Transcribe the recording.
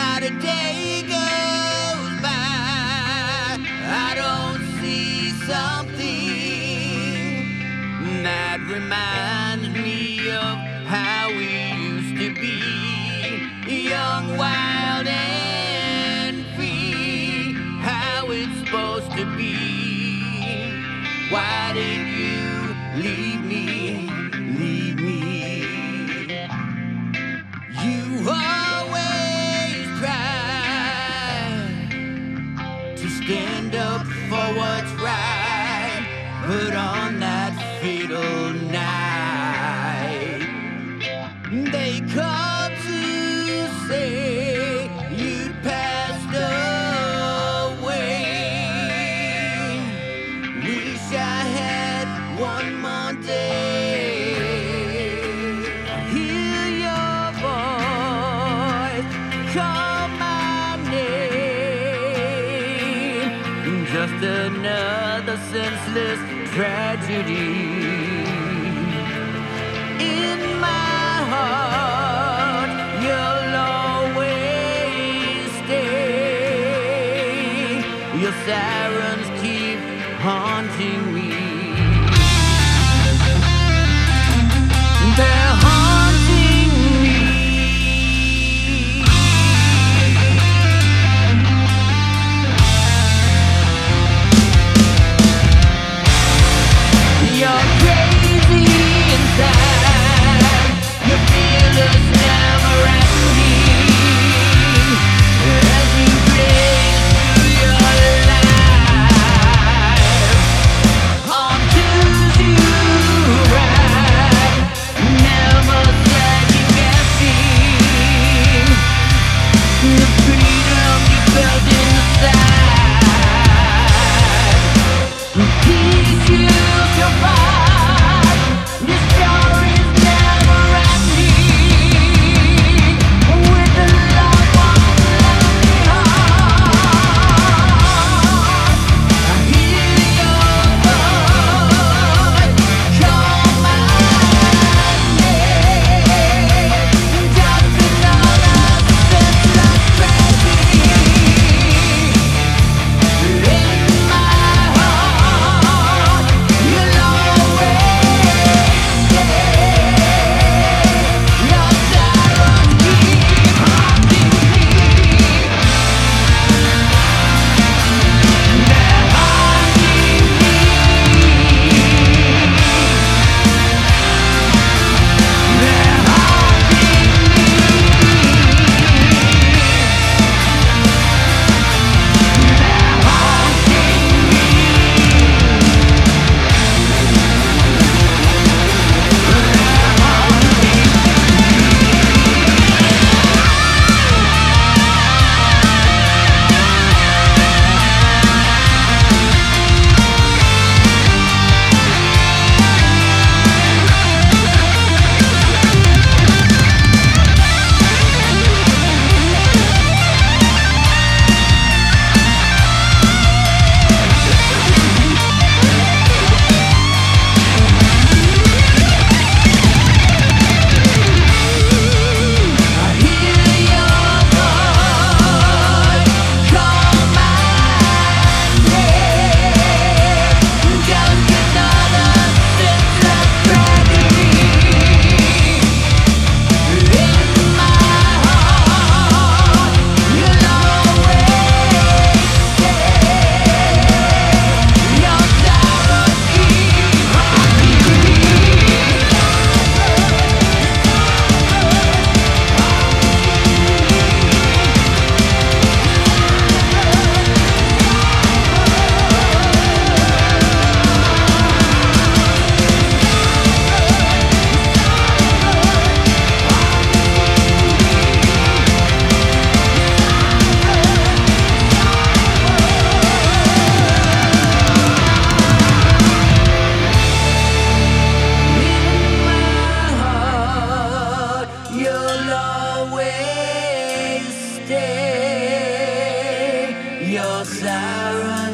not a day goes by I don't see something that reminds me of how we used to be, young, wild, and free, how it's supposed to be. Why did you leave me, leave me? You always try to stand up for what's right, but on that fatal night, they called to say you'd passed away. Wish I had one more day. Hear your voice, call my name. Just another senseless tragedy. In my heart, you'll always stay. Your sirens keep haunting me. They're haunting me. You're crazy inside. You feel this never-ending as you blaze through your life. On twos you ride, never second-guessing the freedom you felt inside. Peace you survive. Your story's never ending with the loved ones left behind. I hear your voice call my name. Just another senseless tragedy. In my heart, you'll always stay. Your sirens keep haunting me. They're haunting me. They're You'll always stay. Your siren